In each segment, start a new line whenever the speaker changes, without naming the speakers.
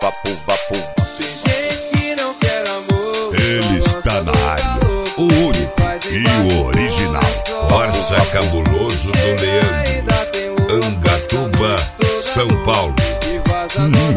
Tem gente que não quer amor.
Ele está na área, o único e o original. Barça Cabuloso do Leandro, Angatuba, São Paulo.
E vaza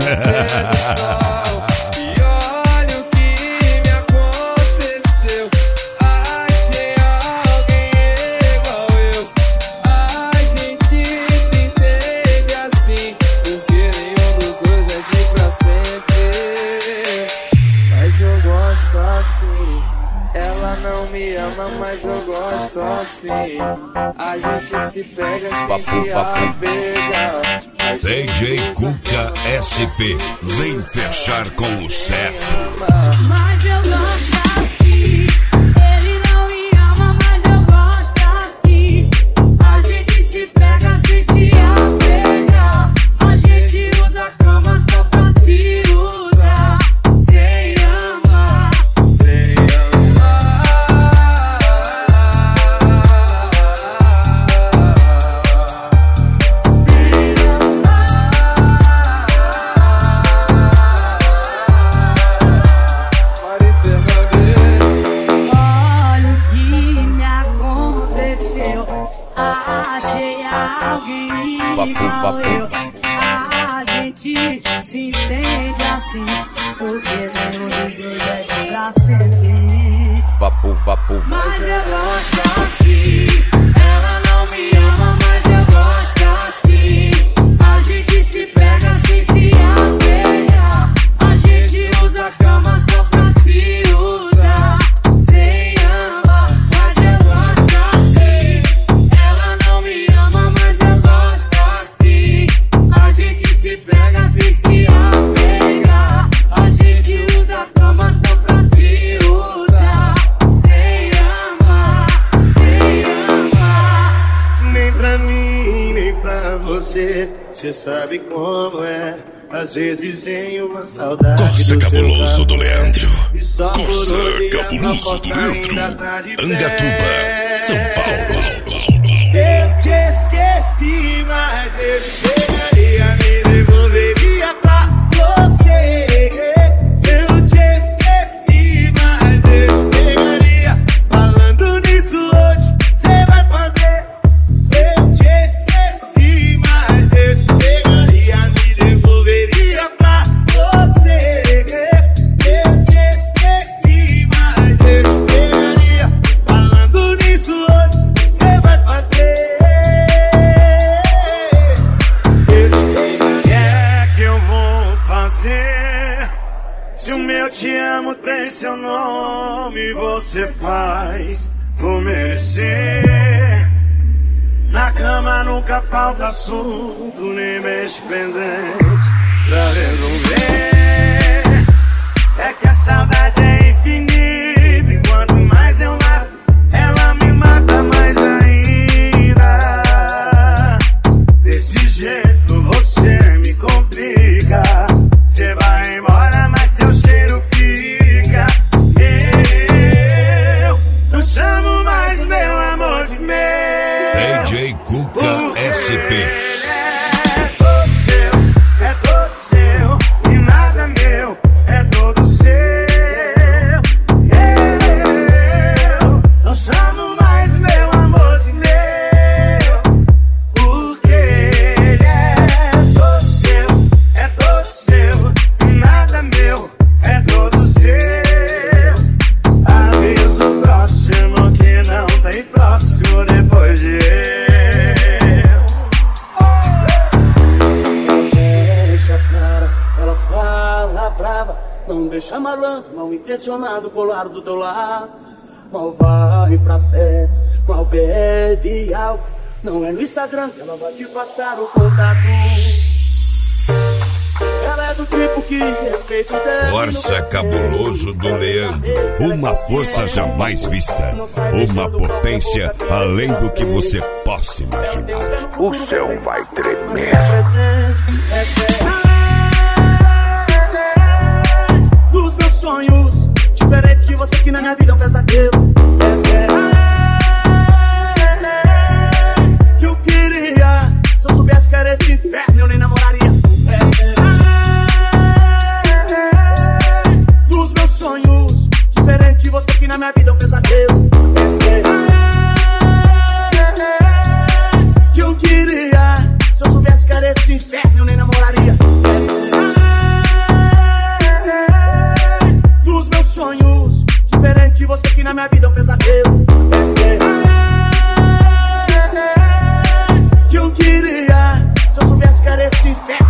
e olha o que me aconteceu. Achei alguém igual eu. A gente se entende assim, porque nenhum dos dois é de pra sempre. Mas eu gosto assim. Ela não me ama, mas eu gosto assim. A gente se pega sem se apegar.
DJ Cuca SP, vem fechar com o certo.
Mas eu gosto assim. Ele não me ama, mas eu gosto assim. A gente se pega sem se apegar. A gente usa a cama só pra se usar. Sem amar,
Sem Mari Fernandes.
olha o que me aconteceu. Achei alguém igual eu. A gente se entende assim, porque nenhum dos dois é de pra sempre. Mas eu gosto assim. Ela não me ama, mas eu gosto assim. A gente se pega sem se apegar. A gente usa a cama só pra se usar. Sem amar, mas eu gosto assim. Ela não me ama, mas eu gosto assim. A gente se pega sem se apegar. A gente usa a cama só pra se usar. Sem amar, sem amar.
Nem pra mim, nem pra você. Cê sabe como é. Às vezes vem uma saudade.
Corsa Cabuloso do Leandro,
E só por
Corsa
ouvir a
Cabuloso do
proposta
Leandro,
ainda tá de pé.
Angatuba, São Paulo.
Eu te esqueci, mas eu chegaria, me devolveria pra você. Eu te esqueci, mas eu te pegaria. Falando nisso hoje, cê vai fazer. Eu te esqueci, mas eu te pegaria, me devolveria pra você. Eu te esqueci, mas eu te pegaria. Falando nisso hoje, cê vai fazer. É que eu vou fazer. Se o meu te amo tem seu nome, você faz por merecer. Na cama nunca falta assunto, nem mês pendente pra resolver. É que a saudade é infinita, e quanto mais eu mato, ela me mata mais ainda. Desse jeito você me complica. Você vai embora, mas seu cheiro fica. Eu não chamo mais meu amor de meu.
DJ Cuca SP.
É todo seu, e nada meu, é todo seu. Eu não chamo mais meu amor de meu, porque ele é todo seu, e nada meu, é todo seu. Aviso o próximo que não tem próximo depois de eu. Deixa a cara, ela fala brava. Não deixa malandro, mal intencionado colar do teu lado. Mal vai pra festa, mal bebe álcool. Não é no Instagram que ela vai te passar o contato. Ela é do tipo que respeita o tempo.
Corsa Cabuloso do Leandro, uma força jamais vista, uma potência além do que você possa imaginar. O céu vai tremer.
Dos meus sonhos, diferente de você que na minha vida é um pesadelo. Essa é a que eu queria. Se eu soubesse que era esse inferno, eu nem namoraria. Essa é que na minha vida é um pesadelo. Que eu queria, se eu soubesse que era esse inferno, eu nem namoraria. Dos meus sonhos, diferente de você que na minha vida é um pesadelo. Que eu queria, se eu soubesse que era esse inferno.